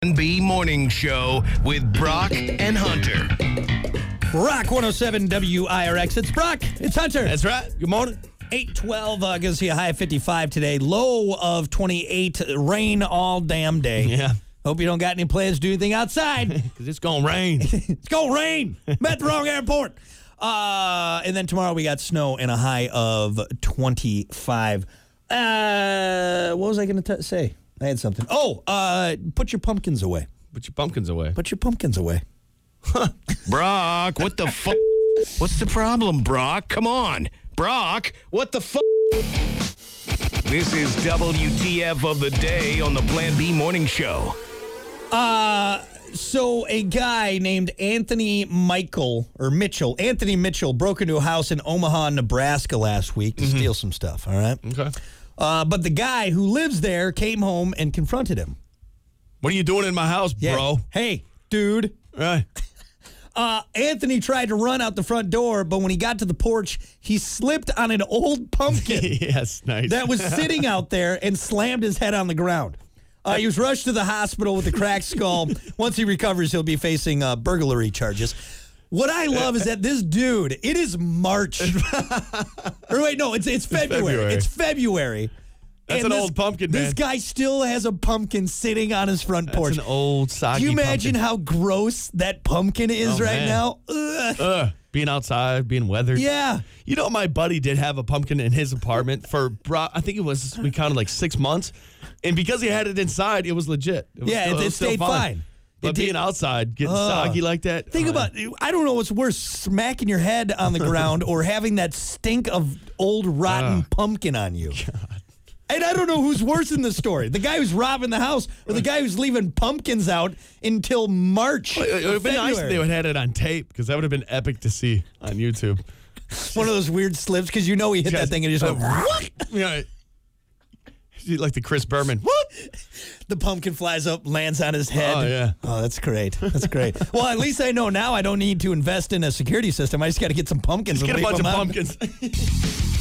B Morning Show with Brock and Hunter. Rock 107 WIRX. It's Brock. It's Hunter. That's right. Good morning. 812 gives you a high of 55 today. Low of 28. Rain all damn day. Yeah. Hope you don't got any plans to do anything outside. Because it's going to rain. It's going to rain. I'm at the wrong airport. And then tomorrow we got snow and a high of 25. What was I going to say? I had something. Put your pumpkins away. Put your pumpkins away. Put your pumpkins away. Brock, what the fuck? What's the problem, Brock? Come on. Brock, what the fuck? This is WTF of the day on the Plan B Morning Show. So a guy named Anthony Mitchell broke into a house in Omaha, Nebraska last week to steal some stuff, all right? Okay. But the guy who lives there came home and confronted him. What are you doing in my house, bro? Hey, dude. Right. Anthony tried to run out the front door, but when he got to the porch, he slipped on an old pumpkin Yes, nice. that was sitting out there and slammed his head on the ground. He was rushed to the hospital with a cracked skull. Once he recovers, he'll be facing burglary charges. What I love is that this dude, it is March. Or wait, no, it's February. It's February. That's an old pumpkin, man. This guy still has a pumpkin sitting on his front porch. That's an old, soggy Do you imagine pumpkin. how gross that pumpkin is right man. now? Ugh. Being outside, being weathered. Yeah. You know, my buddy did have a pumpkin in his apartment for, I think we counted like 6 months. And because he had it inside, it was legit. It was it still stayed fine. But being outside, getting soggy like that. Think about it. I don't know what's worse, smacking your head on the ground or having that stink of old rotten pumpkin on you. God. And I don't know who's worse in the story. The guy who's robbing the house or the guy who's leaving pumpkins out until March. It would have been nice if they would have had it on tape because that would have been epic to see on YouTube. One of those weird slips because you know he hit that thing and he just went, what? Yeah. Like the Chris Berman. What? The pumpkin flies up, lands on his head. Oh, yeah. Oh, that's great. That's great. Well, at least I know now I don't need to invest in a security system. I just got to get some pumpkins. Just get a bunch of pumpkins.